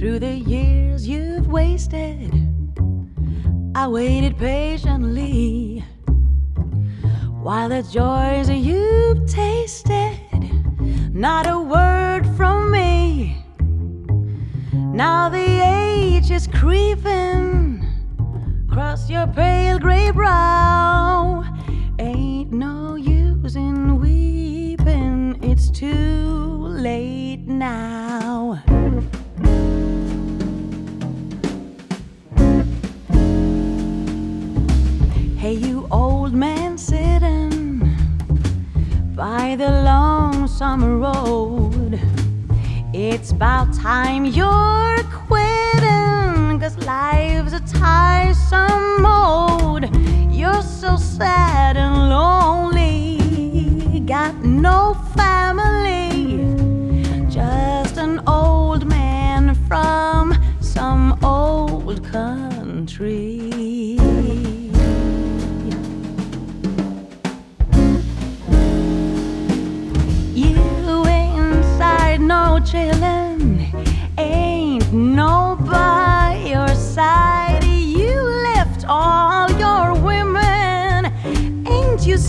through the years you've wasted. I waited patiently while the joys you've tasted. Not a word from me. Now the age is creeping across your pale gray brow. Ain't no use in weeping, it's too late now. Hey, you old man sitting by the long summer road, it's about time you're quitting, 'cause life's a tiresome mode. You're so sad and lonely, got no family, just an old man from some old country. No chillin', ain't no by your side. You left all your women, ain't you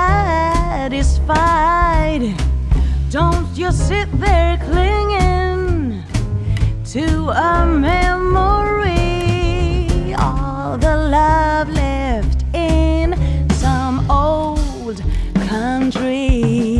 satisfied? Don't you sit there clinging to a memory, all the love left in some old country.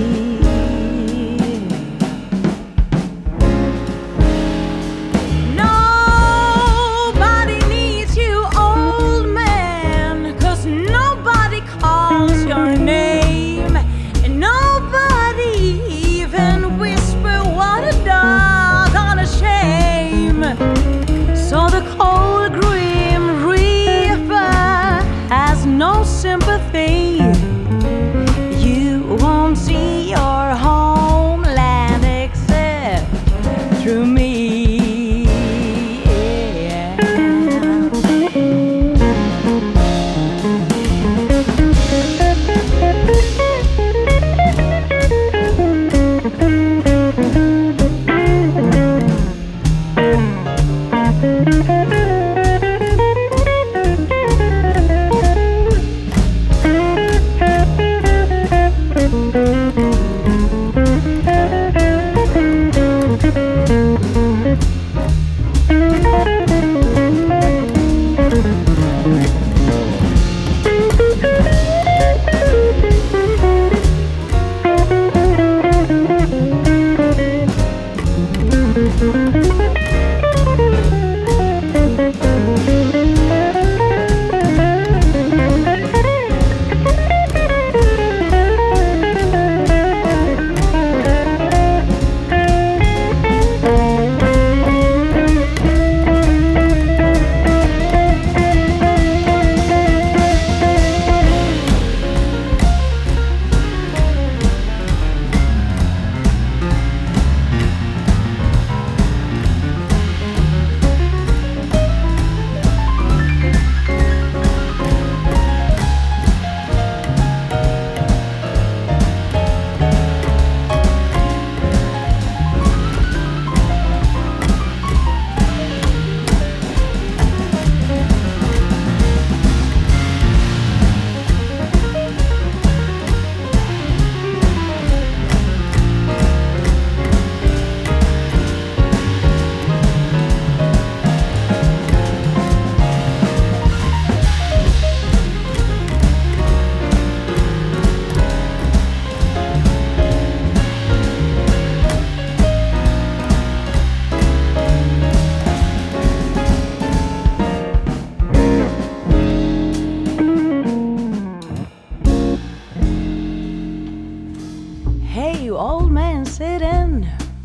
No sympathy, you won't see your homeland except through me. Old man sitting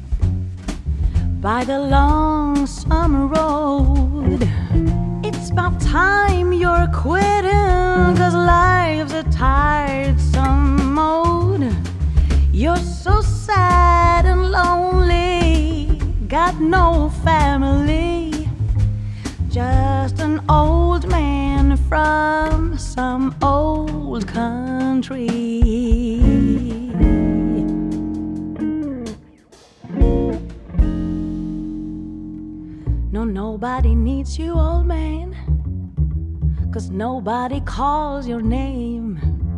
by the long summer road, it's about time you're quitting, 'cause life's a tiresome mode. You're so sad and lonely, got no family, just an old man from some old country. nobody needs you, old man, 'cause nobody calls your name.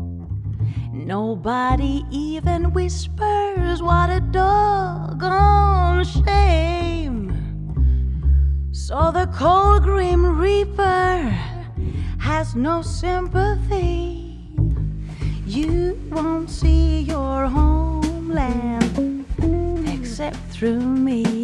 Nobody even whispers what a doggone shame. So the cold grim reaper has no sympathy. You won't see your homeland except through me.